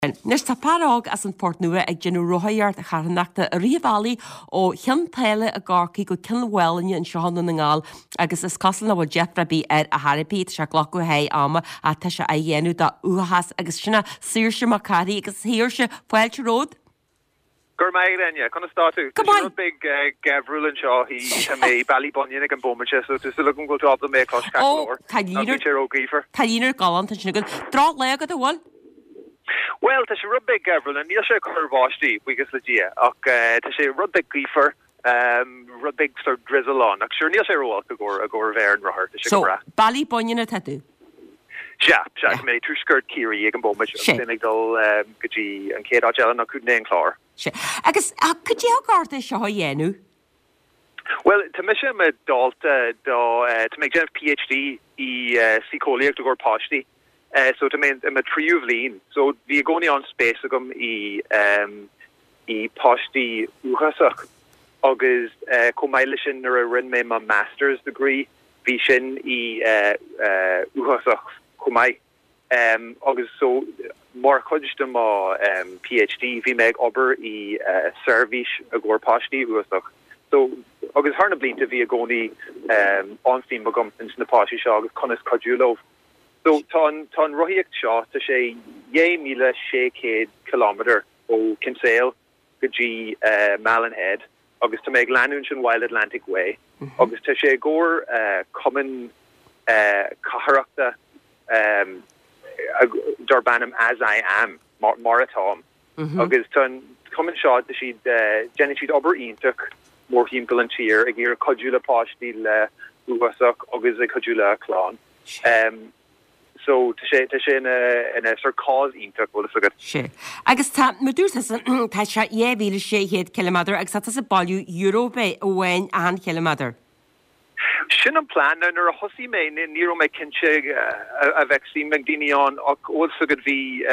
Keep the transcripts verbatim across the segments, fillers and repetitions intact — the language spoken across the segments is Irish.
Nes tá párág as an port nua ag genú roiart a charnachta a riomhálí ó cheantaile a gácaí go cinhhailne an seánna na ngáil agus is coslan na bhfuil Jeff Rabí ar a Harrapí se ghlacu hé ama a tá se a dhéanú dá uhas agus sinna síirse má carí agus híirse foiilte ród. Gur mai renne, kann startu. Come on. Big uh, Gavrulin Shaw, he me Ballybunion ag an Bomerche, so to look go to up the make cost Oh, Tailínar Tailínar galant an sinna go. Drá le agad a bhil? Well, tá sé rubig Gavrulin, níl sé churbáistí bugus le dia, ach tá sé rubig gífer, um, rubig sort of drizzle on, ach sure níl sé roiil a gor a gor bhéir an rahar. So, Ballybunion a tatu? Ja, ja, mé trú skirt Kiri ag an Bomerche, sinnig dul gotí an céad ágel na cúdne an chlár. Agus could you garda se ha dhéanú? Well, to me me dalta do to make Jeff PhD i uh, Sicoliac to go pashti. Uh, so to me I'm a triuvlin. So vi goni on space agum i um i pashti uhasach agus uh, comailishin nor a rin me my master's degree vishin i uh, uh, uhasach comai. Um, agus so mar chudiste má um, PhD vi meg ober i uh, service a gor pashti uhasach. So agus harna blinta vi a goni um, onfin magum in na pashti sha agus conas codulov. So tan tan rohiacht sha ta sé ye mila shaked kilometer o Kinsale gaji uh, Malinhead agus to meg Lanunchen Wild Atlantic Way mm-hmm. agus ta sé gor uh, common uh, kaharakta um Durbanum as I am mar marathon mm-hmm. agus tan common shot that she'd uh, Jenny she'd ober intuk more himple and cheer a gear codula pashti le uwasuk agus a codula clan um so to say to say in a in a sort of cause intuk well it's a good sure agus ta madurs has ta sha ye vil she het kilometer agus ta se balu Europe when and kilometer Sin an plan na nar a hosi me ni niro me kinse a vaccine megdinion och also good vi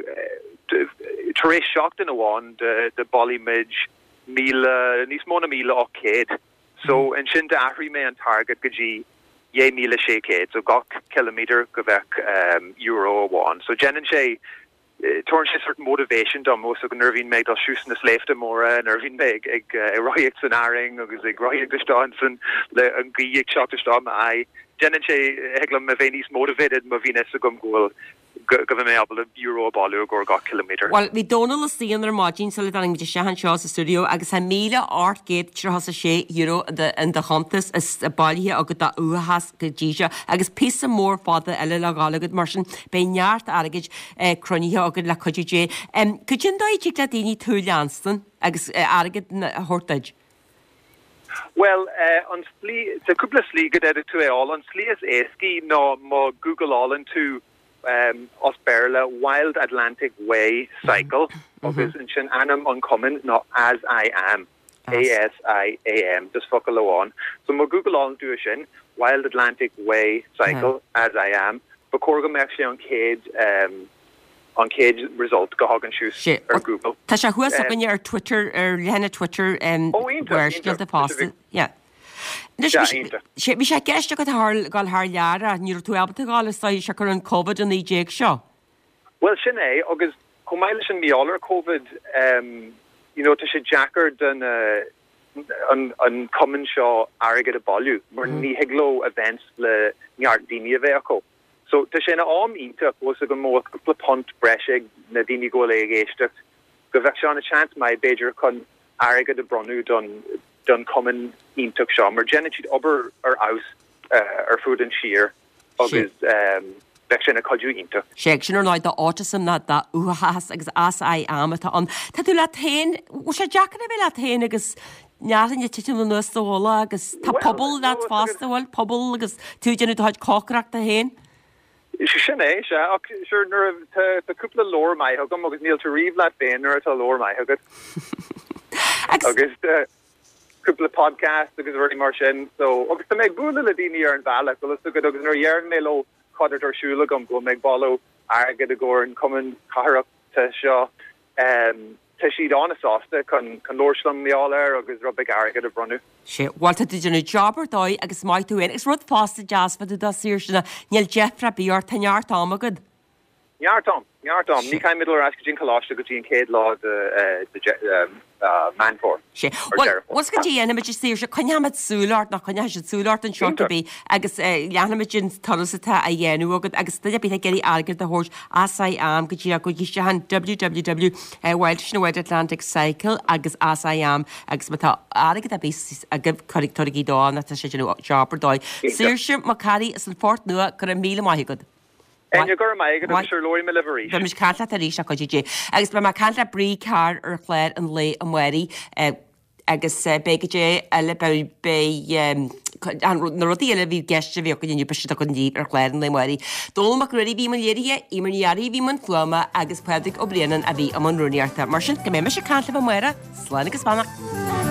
Therese shocked in a one the the bolly midge mila nis mona mila o kid so and sin da ahri me an target gaji ye mila she kid so got kilometer govek um euro one so jen and shay torn sé sort motivation dom mo so nervin meg al shoosen the slave mora nervin meg ag roiek scenaring agus ag roiek distansen le an giek shot stom I jen and shay heglam me venis motivated ma vines gum goal go me able euro balu or got kilometer well we Donald is seeing their margin so that I'm just shahan shows the studio agus a mila art gate sure has a she euro the in the huntus is a bally agus da uhas gejija agus piece of more father ella lagala good martian benyart argage crony agus la kujje um could you ndai chikla dini thulianston agus argage hortage Well, uh, on Slee, the couple of Slee get edit to all on Slee is Eski no mo Google all into um Osberla Wild Atlantic Way cycle because mm-hmm. in anam uncommon not as I am A S I A M just fuck on so mo Google all do shin Wild Atlantic Way cycle yeah. as I am but Corgum actually on cage um on cage result go hog and shoes or Google Tasha who has on your Twitter or Lena Twitter and um, oh, where she the post yeah sé bhí sé ceiste go gáil th leara níor tú abta gáil is se chu an COVID an ééag seo. Well sin é agus chomáile sin míálar COVID um, you know, tá sé Jackar den uh, an, an common seo agad a bolú mar mm. ní hegló events le neart daine a bheith so tá sé na am ínta was a go mó le pont breise na daine go le géisteach go bheith se an a chant mai Beiidir chun agad a bronú don done common intuk sham or genetic ober or aus uh, or food and shear of his um vection a codu intuk section or like the autism that that uhas as I am at on tatu la ten was a jacket a la ten agus Nyarin je titul no stola agus ta pobble that fast the world pobble agus two genu had cockcrack the hen Sinné se sure nur the couple of lore mai hogum agus Neil to reeve that vein or to lore mai hogud agus couple of podcasts because very much in so agus to make bula ladini ar an vala so let's look at agus nor yarn melo codded or shula gum go make ballo arga de gore and come and car up to shaw um to she'd on a sauce can can lorshlam the all air agus rubbic arga de brunu shit what did you jobber doi agus mai to in it's rud fast jazz for the dasir nil Jeff Rabí or tanyar tamagud Yartom, Yartom. Ní caiim middle as gin colostra go gin céad lá de Manfor. sé. Was go dtí enimiid sé se chuineamid súlart nach chuine se súlart an seorbí agus leanimiid gin talsatá a dhéanú agad agus sta bí geirí agad a hós asá am go dtí a go dtí han w w w Wild Wild Atlantic Cycle agus asá am agus matá agad a bí a go choirtóí dá na sé jobbar dóid. Sir se má carí is an fort nua chu mí maigad. En you go mai go sure lori me livery. Be mis canta a rí a go dé. Agus be mar canta brí car ar chléir an lé an muí agus begadé eile be na rodí eile bhí geiste bhí go dniu beiste a chun díb ar chléir an lé muí. Dóach ruí bhí man léirí í marhearí bhí man chluama agus pedig ó blianaan a bhí am an runúnearta. Mar sin go mé me se canta a muire, sláin agus banna.